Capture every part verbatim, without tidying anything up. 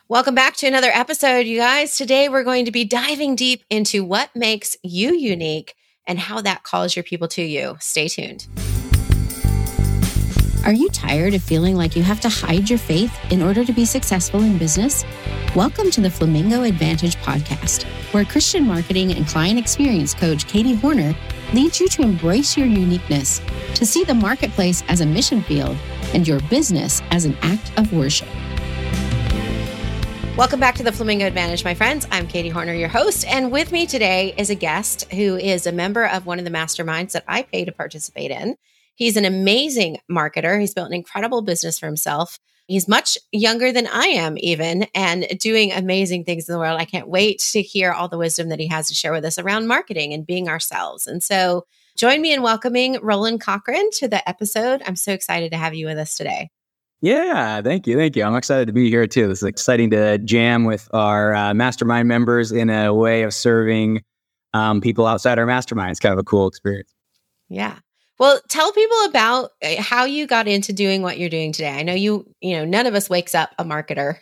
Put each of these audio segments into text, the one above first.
Welcome back to another episode, you guys. Today, we're going to be diving deep into what makes you unique and how that calls your people to you. Stay tuned. Are you tired of feeling like you have to hide your faith in order to be successful in business? Welcome to the Flamingo Advantage podcast, where Christian marketing and client experience coach Katie Horner leads you to embrace your uniqueness, to see the marketplace as a mission field and your business as an act of worship. Welcome back to the Flamingo Advantage, my friends. I'm Katie Horner, your host, and with me today is a guest who is a member of one of the masterminds that I pay to participate in. He's an amazing marketer. He's built an incredible business for himself. He's much younger than I am even, and doing amazing things in the world. I can't wait to hear all the wisdom that he has to share with us around marketing and being ourselves. And so join me in welcoming Roland Cochran to the episode. I'm so excited to have you with us today. Yeah, thank you. Thank you. I'm excited to be here too. This is exciting to jam with our uh, mastermind members in a way of serving um, people outside our mastermind. It's kind of a cool experience. Yeah. Well, tell people about how you got into doing what you're doing today. I know you, you know, none of us wakes up a marketer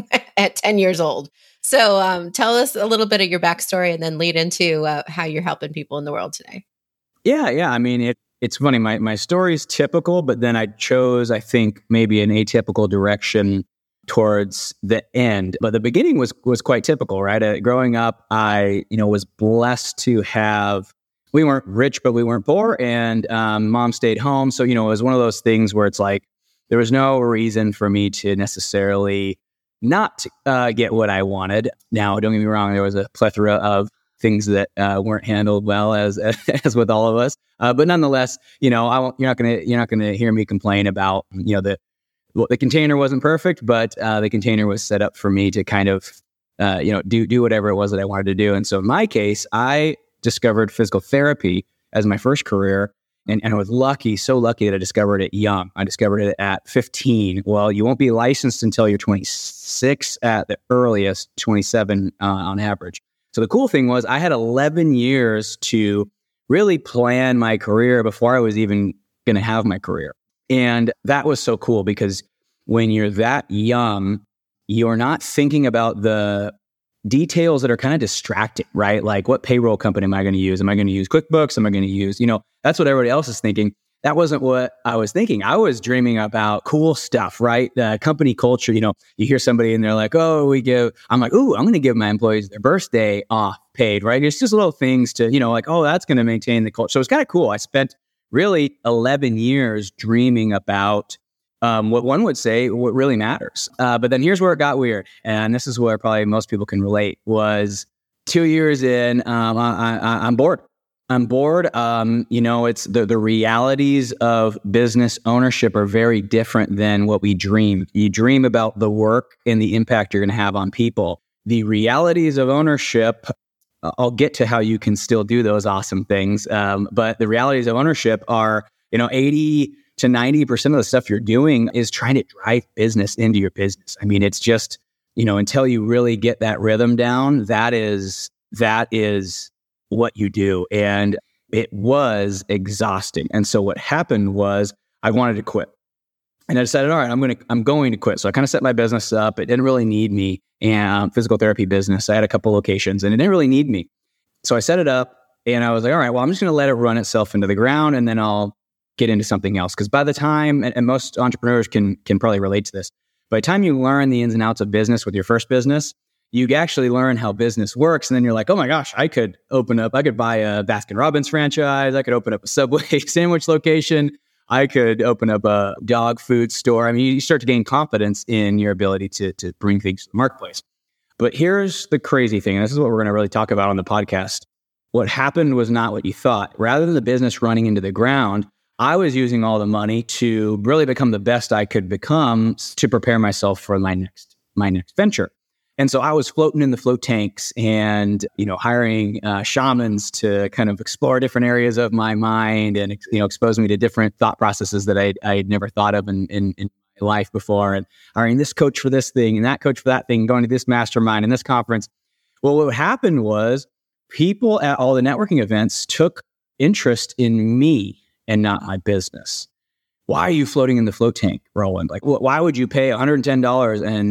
at ten years old. So um, tell us a little bit of your backstory and then lead into uh, how you're helping people in the world today. Yeah, yeah. I mean, it, it's funny. My my story's typical, but then I chose, I think, maybe an atypical direction towards the end. But the beginning was was quite typical, right? Uh, growing up, I, you know, was blessed to have, we weren't rich, but we weren't poor. And um, mom stayed home. So, you know, it was one of those things where it's like, there was no reason for me to necessarily not uh, get what I wanted. Now, don't get me wrong, there was a plethora of things that uh, weren't handled well, as as with all of us. Uh, but nonetheless, you know, I won't, you're not gonna you're not gonna hear me complain about, you know, the well, the container wasn't perfect, but uh, the container was set up for me to kind of uh, you know do do whatever it was that I wanted to do. And so in my case, I discovered physical therapy as my first career, and, and I was lucky, so lucky that I discovered it young. I discovered it at fifteen. Well, you won't be licensed until you're twenty-six at the earliest, twenty-seven uh, on average. So the cool thing was I had eleven years to really plan my career before I was even going to have my career. And that was so cool because when you're that young, you're not thinking about the details that are kind of distracting, right? Like, what payroll company am I going to use? Am I going to use QuickBooks? Am I going to use, you know, that's what everybody else is thinking. That wasn't what I was thinking. I was dreaming about cool stuff, right? Uh, company culture, you know, you hear somebody and they're like, oh, we give, I'm like, ooh, I'm going to give my employees their birthday off paid, right? It's just little things to, you know, like, oh, that's going to maintain the culture. So it's kind of cool. I spent really eleven years dreaming about um, what one would say, what really matters. Uh, but then here's where it got weird. And this is where probably most people can relate, was two years in, um, I, I, I'm bored. I'm bored. Um, you know, it's the, the realities of business ownership are very different than what we dream. You dream about the work and the impact you're going to have on people. The realities of ownership, I'll get to how you can still do those awesome things. Um, but the realities of ownership are, you know, eighty to ninety percent of the stuff you're doing is trying to drive business into your business. I mean, it's just, you know, until you really get that rhythm down, that is, that is, what you do. And it was exhausting. And so what happened was I wanted to quit. And I decided, all right, I'm going to, I'm going to quit. So I kind of set my business up. It didn't really need me, and physical therapy business. I had a couple locations and it didn't really need me. So I set it up and I was like, all right, well, I'm just going to let it run itself into the ground and then I'll get into something else. Because by the time, and, and most entrepreneurs can, can probably relate to this, by the time you learn the ins and outs of business with your first business, you actually learn how business works. And then you're like, oh my gosh, I could open up, I could buy a Baskin Robbins franchise. I could open up a Subway sandwich location. I could open up a dog food store. I mean, you start to gain confidence in your ability to, to bring things to the marketplace. But here's the crazy thing. And this is what we're going to really talk about on the podcast. What happened was not what you thought. Rather than the business running into the ground, I was using all the money to really become the best I could become to prepare myself for my next, my next venture. And so I was floating in the float tanks and, you know, hiring uh, shamans to kind of explore different areas of my mind and, you know, expose me to different thought processes that I I had never thought of in, in, in my life before. And hiring this coach for this thing and that coach for that thing, going to this mastermind and this conference. Well, what happened was people at all the networking events took interest in me and not my business. Why are you floating in the float tank, Roland? Like, wh- why would you pay one hundred ten dollars and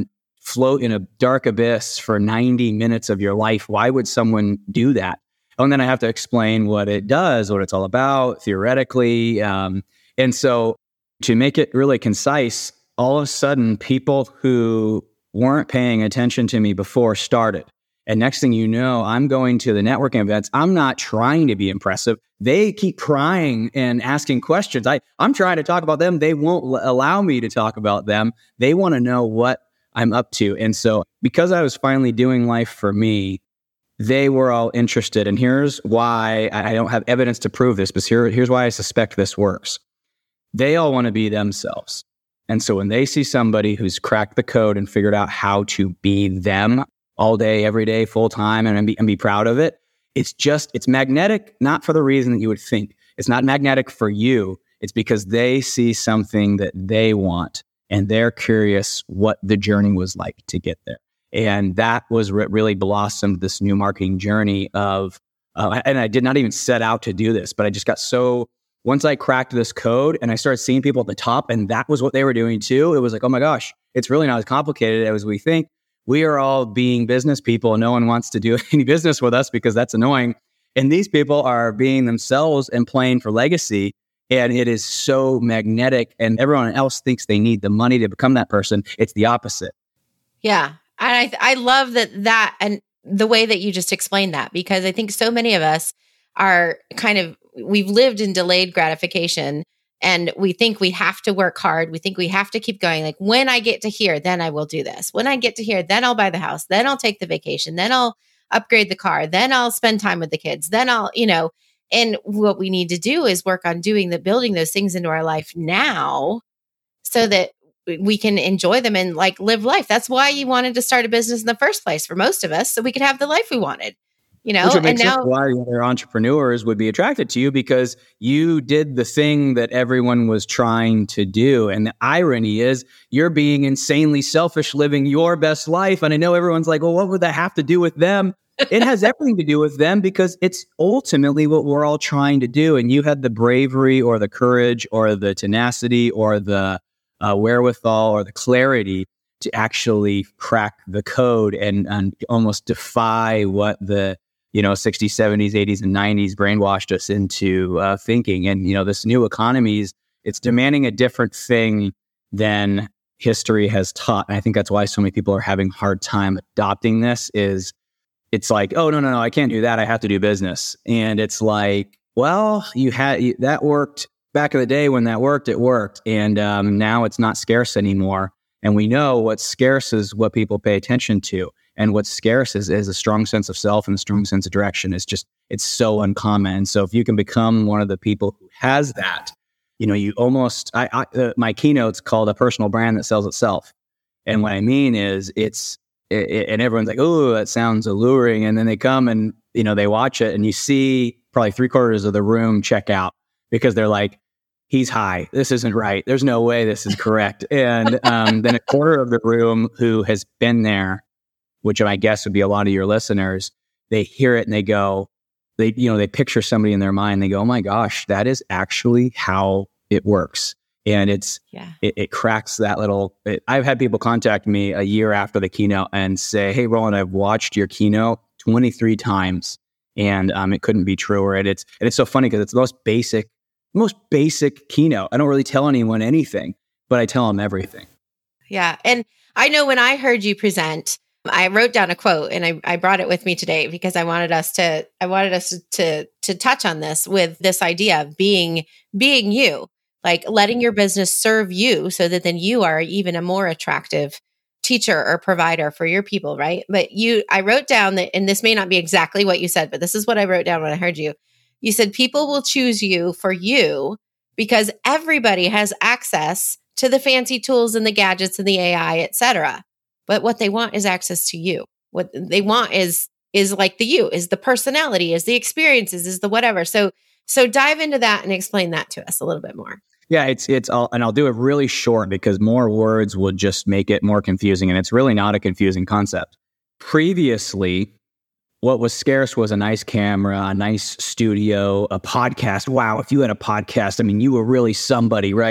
float in a dark abyss for ninety minutes of your life. Why would someone do that? And then I have to explain what it does, what it's all about theoretically. Um, and so to make it really concise, all of a sudden, people who weren't paying attention to me before started. And next thing you know, I'm going to the networking events. I'm not trying to be impressive. They keep prying and asking questions. I, I'm trying to talk about them. They won't l- allow me to talk about them. They want to know what I'm up to. And so because I was finally doing life for me, they were all interested. And here's why I don't have evidence to prove this, but here, here's why I suspect this works. They all want to be themselves. And so when they see somebody who's cracked the code and figured out how to be them all day, every day, full time, and be, and be proud of it, it's just, it's magnetic, not for the reason that you would think. It's not magnetic for you. It's because they see something that they want and they're curious what the journey was like to get there. And that was what really blossomed this new marketing journey of, uh, and I did not even set out to do this, but I just got so, once I cracked this code and I started seeing people at the top and that was what they were doing too, it was like, oh my gosh, it's really not as complicated as we think. We are all being business people and no one wants to do any business with us because that's annoying. And these people are being themselves and playing for legacy. And it is so magnetic and everyone else thinks they need the money to become that person. It's the opposite. Yeah. And I I love that that and the way that you just explained that, because I think so many of us are kind of, we've lived in delayed gratification and we think we have to work hard. We think we have to keep going. Like when I get to here, then I will do this. When I get to here, then I'll buy the house. Then I'll take the vacation. Then I'll upgrade the car. Then I'll spend time with the kids. Then I'll, you know, and what we need to do is work on doing the, building those things into our life now so that we can enjoy them and like live life. That's why you wanted to start a business in the first place for most of us, so we could have the life we wanted, you know. Which would make and now sense why other entrepreneurs would be attracted to you, because you did the thing that everyone was trying to do. And the irony is you're being insanely selfish, living your best life. And I know everyone's like, well, what would that have to do with them? It has everything to do with them because it's ultimately what we're all trying to do. And you had the bravery or the courage or the tenacity or the uh, wherewithal or the clarity to actually crack the code and, and almost defy what the, you know, sixties, seventies, eighties, and nineties brainwashed us into uh, thinking. And, you know, this new economy is, it's demanding a different thing than history has taught. And I think that's why so many people are having a hard time adopting this is it's like, oh, no, no, no, I can't do that. I have to do business. And it's like, well, you had you, that worked back in the day when that worked, it worked. And um, now it's not scarce anymore. And we know what's scarce is what people pay attention to. And what's scarce is, is a strong sense of self and a strong sense of direction. It's just, it's so uncommon. So if you can become one of the people who has that, you know, you almost, I, I uh, my keynote's called A Personal Brand That Sells Itself. And what I mean is it's, it, it, and everyone's like, oh, that sounds alluring. And then they come and, you know, they watch it and you see probably three quarters of the room check out because they're like, he's high. This isn't right. There's no way this is correct. And um, then a quarter of the room who has been there, which I guess would be a lot of your listeners, they hear it and they go, they, you know, they picture somebody in their mind. They go, oh my gosh, that is actually how it works. And it's, yeah. it, it cracks that little, it, I've had people contact me a year after the keynote and say, hey, Roland, I've watched your keynote twenty-three times and um, it couldn't be truer. And it's, and it's so funny because it's the most basic, most basic keynote. I don't really tell anyone anything, but I tell them everything. Yeah. And I know when I heard you present, I wrote down a quote and I, I brought it with me today because I wanted us to, I wanted us to, to, to touch on this with this idea of being, being you, like letting your business serve you so that then you are even a more attractive teacher or provider for your people. Right. But you, I wrote down that, and this may not be exactly what you said, but this is what I wrote down when I heard you. You said, people will choose you for you because everybody has access to the fancy tools and the gadgets and the A I, et cetera. But what they want is access to you. What they want is, is like the you, is the personality, is the experiences, is the whatever. So, so dive into that and explain that to us a little bit more. Yeah, it's, it's all, and I'll do it really short because more words will just make it more confusing. And it's really not a confusing concept. Previously, what was scarce was a nice camera, a nice studio, a podcast. Wow, if you had a podcast, I mean, you were really somebody, right?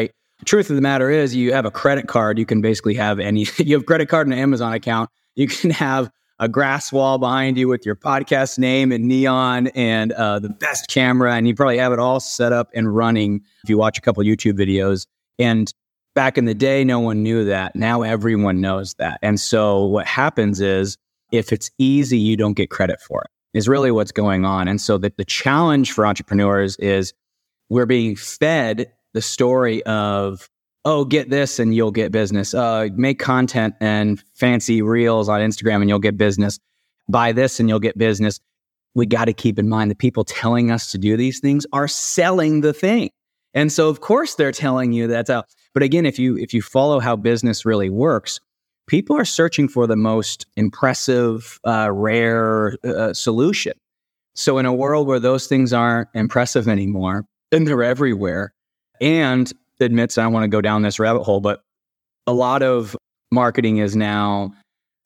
The truth of the matter is you have a credit card. You can basically have any, you have a credit card and an Amazon account. You can have a grass wall behind you with your podcast name and neon and uh, the best camera. And you probably have it all set up and running if you watch a couple YouTube videos. And back in the day, no one knew that. Now everyone knows that. And so what happens is if it's easy, you don't get credit for it, is really what's going on. And so the, the challenge for entrepreneurs is we're being fed the story of, oh, get this and you'll get business. Uh, make content and fancy reels on Instagram and you'll get business. Buy this and you'll get business. We got to keep in mind the people telling us to do these things are selling the thing. And so, of course, they're telling you that's out. But again, if you if you follow how business really works, people are searching for the most impressive, uh, rare uh, solution. So in a world where those things aren't impressive anymore, and they're everywhere, and admits I don't want to go down this rabbit hole, but a lot of marketing is now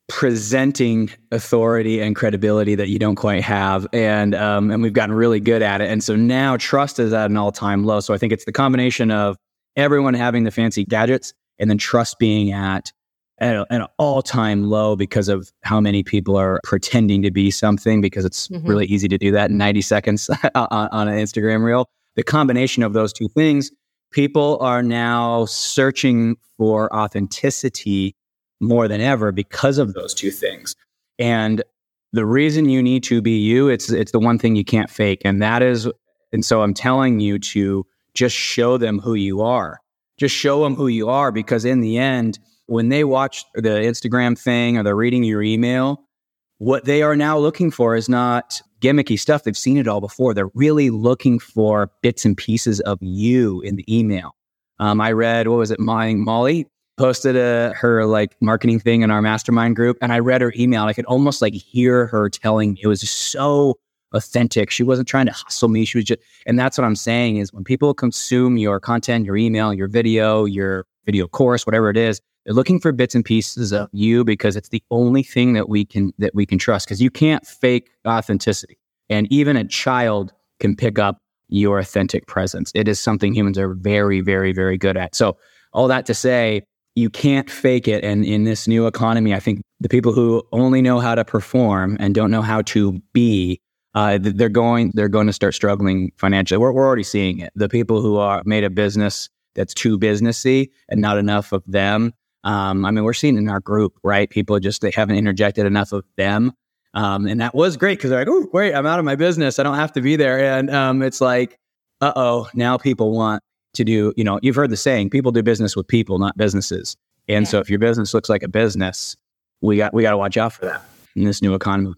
presenting authority and credibility that you don't quite have. And um, and we've gotten really good at it. And so now trust is at an all-time low. So I think it's the combination of everyone having the fancy gadgets and then trust being at, at, a, at an all-time low because of how many people are pretending to be something, because it's mm-hmm. really easy to do that in ninety seconds on, on an Instagram reel. The combination of those two things, people are now searching for authenticity more than ever because of those two things. And the reason you need to be you, it's it's the one thing you can't fake. And that is, and so I'm telling you to just show them who you are. Just show them who you are, because in the end, when they watch the Instagram thing or they're reading your email, what they are now looking for is not gimmicky stuff. They've seen it all before. They're really looking for bits and pieces of you in the email. Um, I read, what was it? My Molly posted a, her like marketing thing in our mastermind group, and I read her email. I could almost like hear her telling me. It was just so authentic. She wasn't trying to hustle me. She was just, and that's what I'm saying is when people consume your content, your email, your video, your video course, whatever it is, they're looking for bits and pieces of you, because it's the only thing that we can that we can trust, because you can't fake authenticity. And even a child can pick up your authentic presence. It is something humans are very, very, very good at. So all that to say, you can't fake it. And in this new economy, I think the people who only know how to perform and don't know how to be, uh, they're going they're going to start struggling financially. We're, we're already seeing it. The people who are made a business that's too businessy and not enough of them. Um, I mean, we're seeing it in our group, right? People just, they haven't interjected enough of them. Um, and that was great, because they're like, oh, wait, I'm out of my business. I don't have to be there. And um, it's like, uh-oh, now people want to do, you know, you've heard the saying, people do business with people, not businesses. And yeah. So if your business looks like a business, we got we got to watch out for that in this new economy.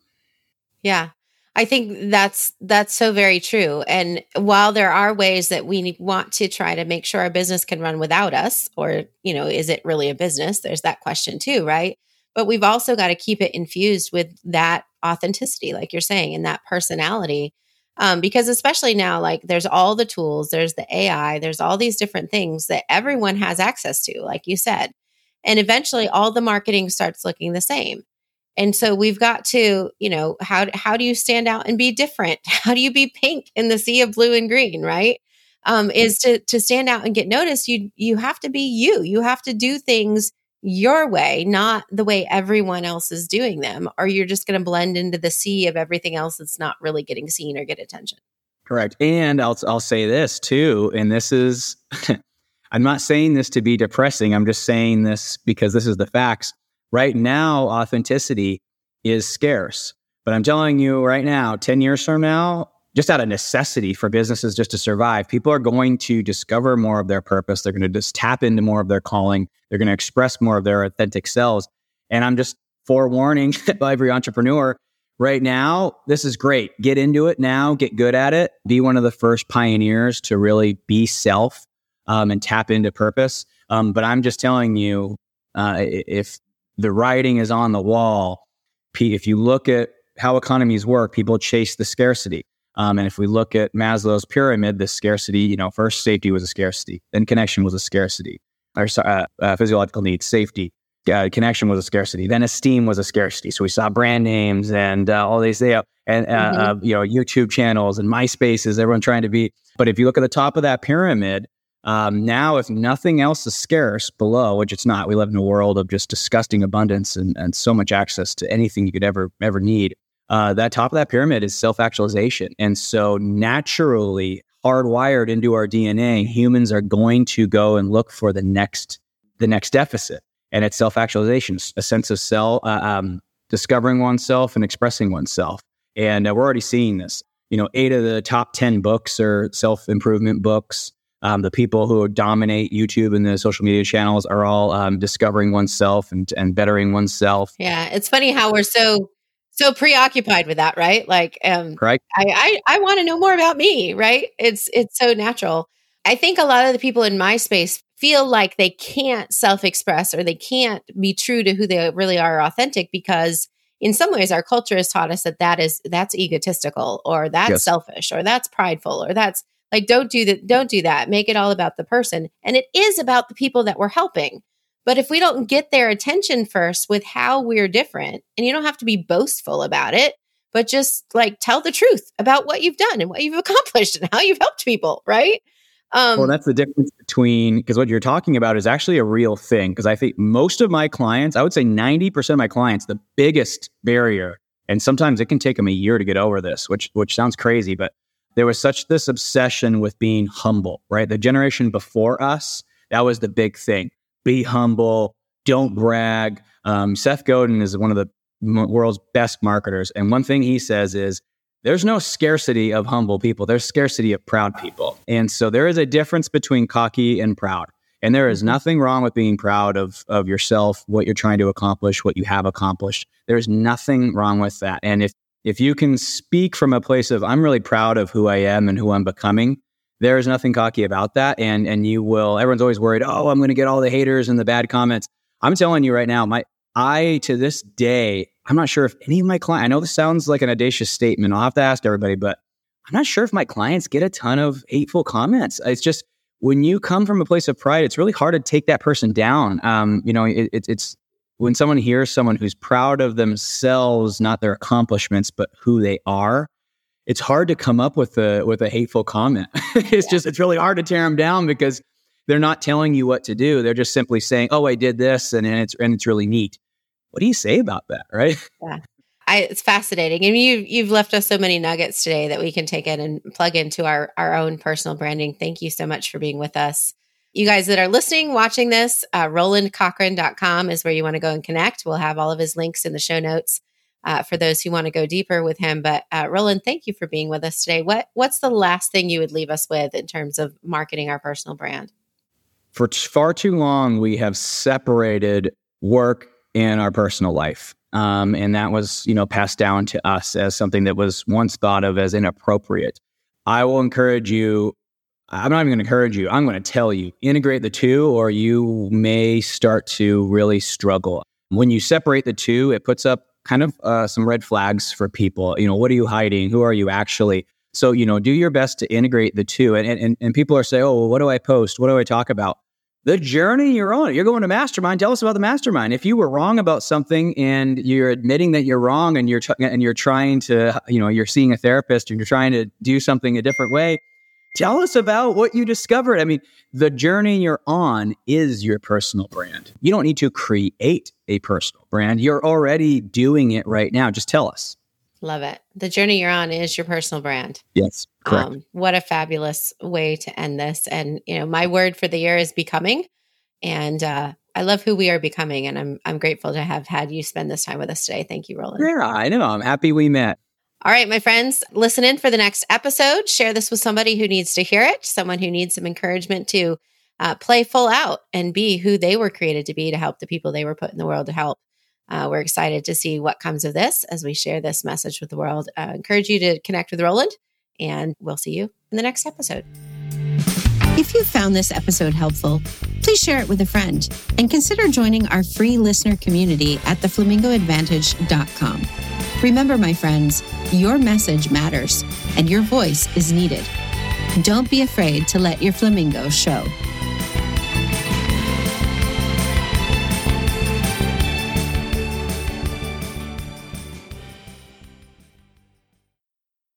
Yeah. I think that's that's so very true. And while there are ways that we want to try to make sure our business can run without us, or, you know, is it really a business? There's that question too, right? But we've also got to keep it infused with that authenticity, like you're saying, and that personality. Um, because especially now, like there's all the tools, there's the A I, there's all these different things that everyone has access to, like you said. And eventually all the marketing starts looking the same. And so we've got to, you know, how how do you stand out and be different? How do you be pink in the sea of blue and green, right? Um, is to to stand out and get noticed, you you have to be you. You have to do things your way, not the way everyone else is doing them, or you're just going to blend into the sea of everything else that's not really getting seen or get attention. Correct. And I'll I'll say this too, and this is, I'm not saying this to be depressing. I'm just saying this because this is the facts. Right now, authenticity is scarce. But I'm telling you right now, ten years from now, just out of necessity for businesses just to survive, people are going to discover more of their purpose. They're going to just tap into more of their calling. They're going to express more of their authentic selves. And I'm just forewarning every entrepreneur right now, this is great. Get into it now. Get good at it. Be one of the first pioneers to really be self um, and tap into purpose. Um, but I'm just telling you, uh, if the writing is on the wall, if you look at how economies work, people chase the scarcity. Um, and if we look at Maslow's pyramid, the scarcity, you know, first safety was a scarcity, then connection was a scarcity, or uh, uh, physiological needs, safety, uh, connection was a scarcity, then esteem was a scarcity. So we saw brand names and uh, all these, you know, and uh, mm-hmm. uh, you know, YouTube channels and MySpaces, everyone trying to be. But if you look at the top of that pyramid, Um, now, if nothing else is scarce below, which it's not, we live in a world of just disgusting abundance and, and so much access to anything you could ever, ever need. Uh, that top of that pyramid is self-actualization. And so naturally hardwired into our D N A, humans are going to go and look for the next, the next deficit. And it's self-actualization, a sense of self, uh, um, discovering oneself and expressing oneself. And uh, we're already seeing this. You know, eight of the top ten books are self-improvement books. Um, the people who dominate YouTube and the social media channels are all um, discovering oneself and, and bettering oneself. Yeah, it's funny how we're so so preoccupied with that, right? Like, um, right. I I, I want to know more about me, right? It's it's so natural. I think a lot of the people in my space feel like they can't self-express or they can't be true to who they really are, authentic, because in some ways our culture has taught us that that is that's egotistical, or that's Yes. selfish, or that's prideful, or that's like, don't do that. Don't do that. Make it all about the person. And it is about the people that we're helping. But if we don't get their attention first with how we're different, and you don't have to be boastful about it, but just like tell the truth about what you've done and what you've accomplished and how you've helped people, right? Um, Well, that's the difference between, because what you're talking about is actually a real thing. Because I think most of my clients, I would say ninety percent of my clients, the biggest barrier, and sometimes it can take them a year to get over this, which which sounds crazy, but there was such this obsession with being humble, right? The generation before us, that was the big thing. Be humble, don't brag. Um, Seth Godin is one of the m- world's best marketers. And one thing he says is, there's no scarcity of humble people. There's scarcity of proud people. And so there is a difference between cocky and proud. And there is nothing wrong with being proud of, of yourself, what you're trying to accomplish, what you have accomplished. There's nothing wrong with that. And if If you can speak from a place of, I'm really proud of who I am and who I'm becoming, there is nothing cocky about that. And and you will, everyone's always worried, oh, I'm going to get all the haters and the bad comments. I'm telling you right now, my I, to this day, I'm not sure if any of my clients, I know this sounds like an audacious statement. I'll have to ask everybody, but I'm not sure if my clients get a ton of hateful comments. It's just, when you come from a place of pride, it's really hard to take that person down. Um, you know, it, it, it's, when someone hears someone who's proud of themselves, not their accomplishments, but who they are, it's hard to come up with a with a hateful comment. it's yeah. just, it's really hard to tear them down because they're not telling you what to do. They're just simply saying, oh, I did this and, and it's and it's really neat. What do you say about that, right? Yeah, I, it's fascinating. And you, you've left us so many nuggets today that we can take in and plug into our, our own personal branding. Thank you so much for being with us. You guys that are listening, watching this, uh, roland cochran dot com is where you want to go and connect. We'll have all of his links in the show notes uh, for those who want to go deeper with him. But uh, Roland, thank you for being with us today. What What's the last thing you would leave us with in terms of marketing our personal brand? For t- far too long, we have separated work and our personal life. Um, and that was, you know, passed down to us as something that was once thought of as inappropriate. I will encourage you, I'm not even going to encourage you, I'm going to tell you, integrate the two, or you may start to really struggle. When you separate the two, it puts up kind of uh, some red flags for people. You know, what are you hiding? Who are you actually? So, you know, do your best to integrate the two. And and, and people are saying, oh, well, what do I post? What do I talk about? The journey you're on. You're going to mastermind. Tell us about the mastermind. If you were wrong about something and you're admitting that you're wrong, and you're t- and you're trying to, you know, you're seeing a therapist and you're trying to do something a different way, tell us about what you discovered. I mean, the journey you're on is your personal brand. You don't need to create a personal brand. You're already doing it right now. Just tell us. Love it. The journey you're on is your personal brand. Yes, correct. Um, what a fabulous way to end this. And, you know, my word for the year is becoming. And uh, I love who we are becoming. And I'm I'm grateful to have had you spend this time with us today. Thank you, Roland. Yeah, I know. I'm happy we met. All right, my friends, listen in for the next episode. Share this with somebody who needs to hear it, someone who needs some encouragement to uh, play full out and be who they were created to be to help the people they were put in the world to help. Uh, we're excited to see what comes of this as we share this message with the world. I uh, encourage you to connect with Roland, and we'll see you in the next episode. If you found this episode helpful, please share it with a friend and consider joining our free listener community at the flamingo advantage dot com. Remember, my friends, your message matters and your voice is needed. Don't be afraid to let your flamingo show.